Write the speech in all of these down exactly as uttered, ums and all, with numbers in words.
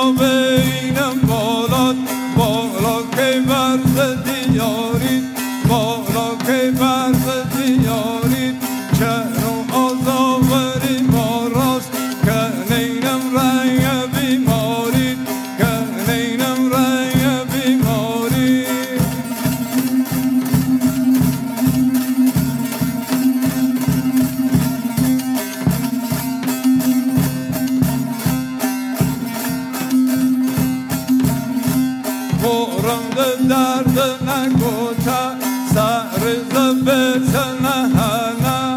تا بینم بالات بالا که برز دیارید بالا که برز دیارید چرا آزاوری ما راست که نینم رنگ بیمارید که نینم رنگ بیمارید خورند درد نگوتا سر زبت نهانا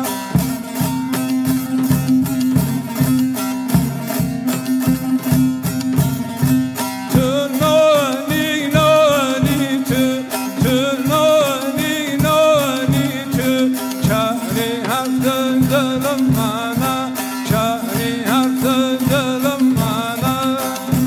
تو نانی نانی تو تو نانی نانی تو چاری هر دلم مانا چاری هر دلم مانا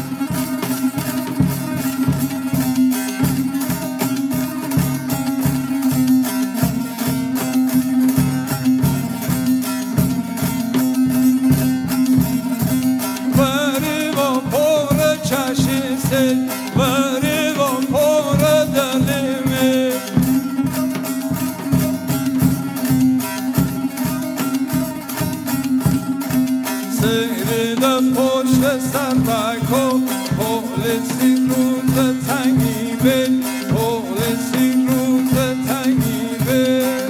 Vare va pora dalime Seyre da poşte sarvako Polisi ruta tangibe Polisi ruta tangibe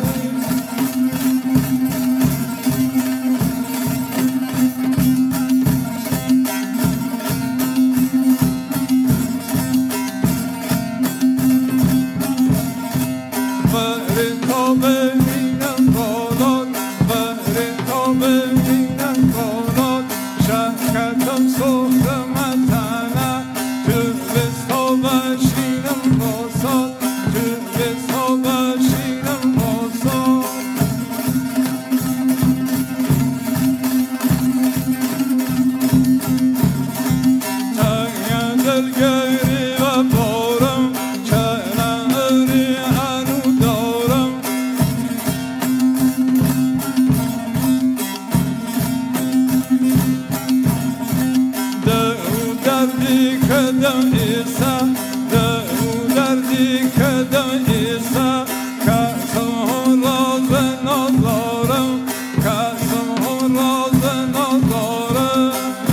ببینم بالات بره تا ببینم بالات شکرتم سخت متنه تو بستا بشینم باسات تو بستا بشینم باسات تنگ دلگری و بارم کناری هنو دارم دردی کدم ایسا دردی کدم ایسا کسم هون راز ندارم کسم هون راز ندارم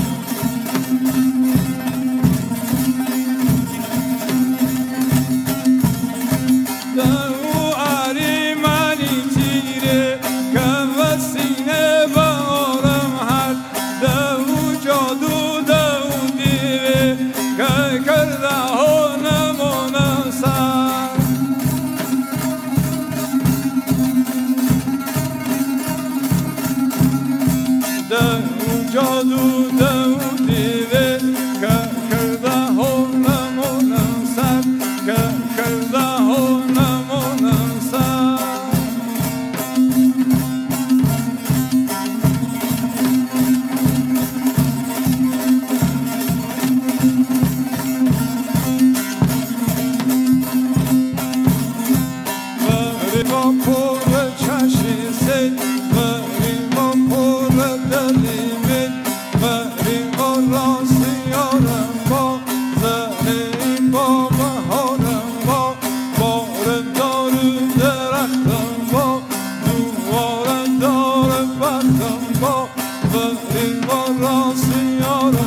دو عری منی تیره کم و سینه بارم هر دو جادو دو دیوه که کرده ها نمانم سر دو جادو دو دیوه که کرده ها نمانم سر که کرده ها نمانم سر با پر چشی سید بریم با پر دلیمید بریم با راستی یارم با زنیم با بهارم با بارم دارم درختم با دوارم دارم بختم با بریم با راستی یارم